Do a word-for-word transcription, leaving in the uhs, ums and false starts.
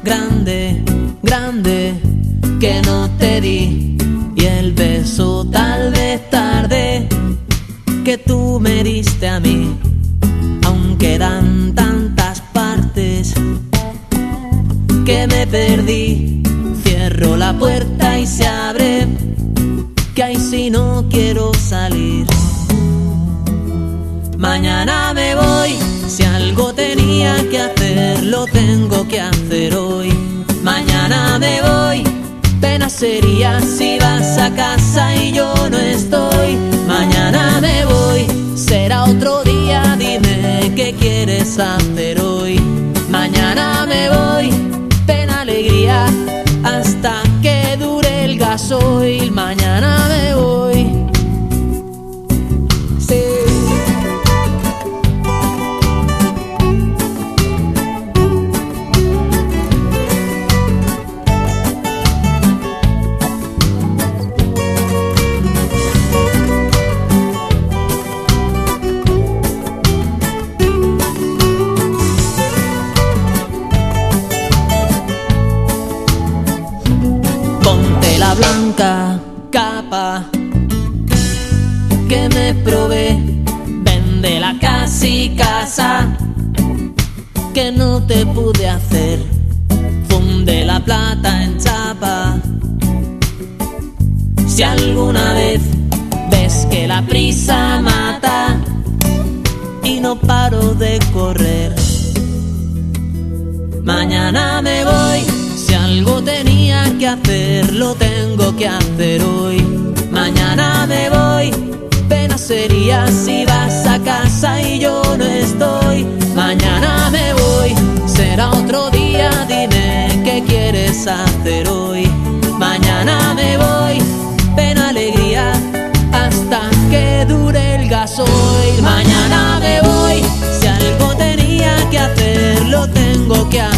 grande, grande que no te di, y el beso tal vez tarde que tú me diste a mí. Aún quedan tantas partes que me perdí. Cierro la puerta y se abre, que ahí si no quiero salir. Mañana me voy, si algo tenía que hacer, lo tengo que hacer hoy. Mañana me voy, pena sería si vas a casa y yo no estoy. Mañana me voy, será otro día, dime qué quieres hacer hoy. Mañana me voy, pena alegría, hasta que dure el gasoil. Mañana me voy. Sí. Ponte la blanca capa que me probé, vende la casi casa que no te pude hacer, funde la plata en chapa. Si alguna vez ves que la prisa mata y no paro de correr, mañana me voy, si algo tenía que hacer, lo tengo que hacer hoy. Mañana me voy, pena sería si vas a casa y yo no estoy. Mañana me voy, será otro día, dime qué quieres hacer hoy. Mañana me voy, pena alegría, hasta que dure el gasoil. Mañana me voy, si algo tenía que hacer, lo tengo que hacer.